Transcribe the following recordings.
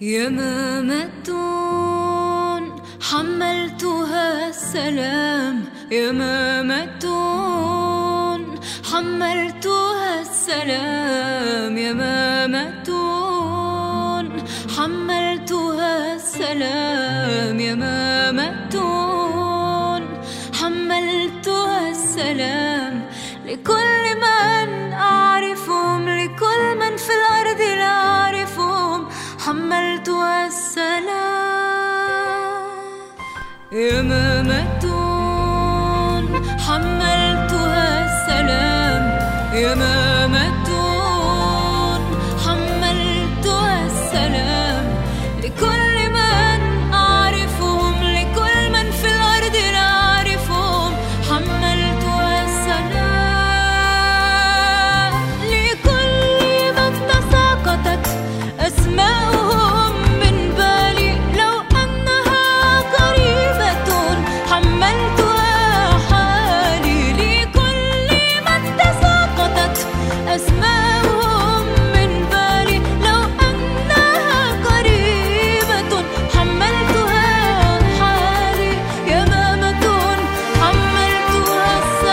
يمامة حملتها السلام، يمامة حملتها السلام، يمامة حملتها السلام، يمامة حملتها السلام لكل من أعرفهم، لكل من في الأرض لا أعرفهم، حملتها السلام. يمامة حملتها السلام، يمامة حملتها السلام لكل من أعرفهم، لكل من في الأرض لا أعرفهم، حملتها السلام. لكل من تساقطت أسماؤهم من بالي، لو أنها قريبة حملتها حالي. لكل من تساقطت أسماؤهم من بالي، لو أنها قريبة حملتها حالي. يمامة حملتها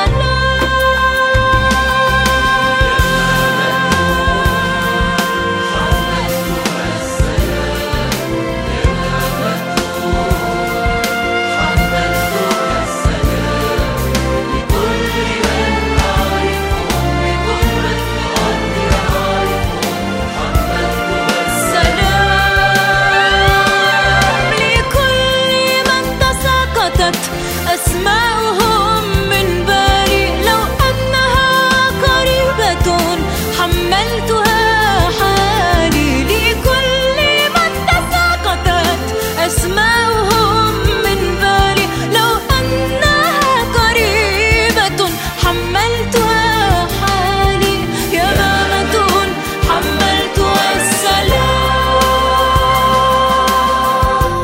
أسماؤهم من بالي، لو أنها قريبة حملتها حالي. لكل من تساقطت أسماؤهم من بالي، لو أنها قريبة حملتها حالي. يمامة حملتها السلام.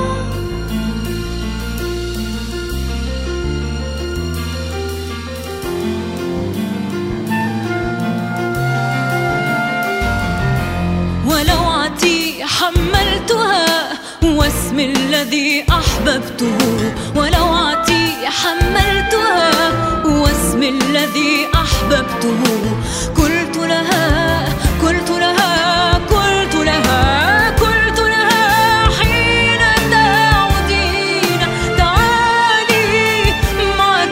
ولوعتي حملتها واسم الذي أحببته، ولوعتي حملتها واسم الذي أحببته. قلت لها قلت لها قلت لها قلت لها حين تعودين تعالي معك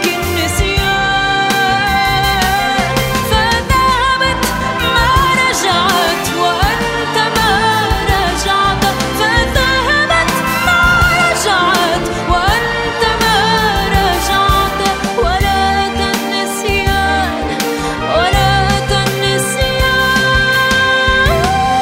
النسيان. فذهبت ما رجعت وأنت ما رجعت، فذهبت ما رجعت وأنت ما رجعت. ولا النسيان ولا النسيان.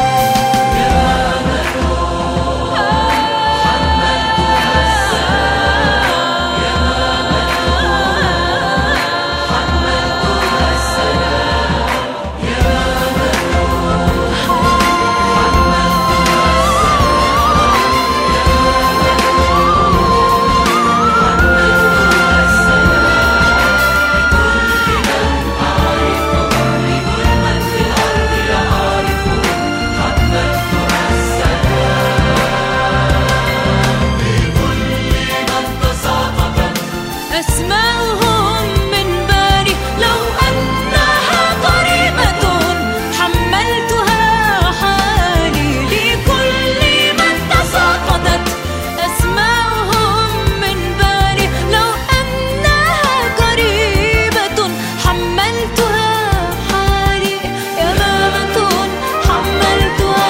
أسماؤهم من بالي، لو أنها قريبة حملتها حالي. لكل من تساقطت أسماؤهم من بالي، لو أنها قريبة حملتها حالي. يمامة حملتها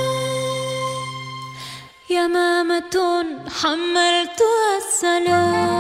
السلام، يمامة حملتها السلام.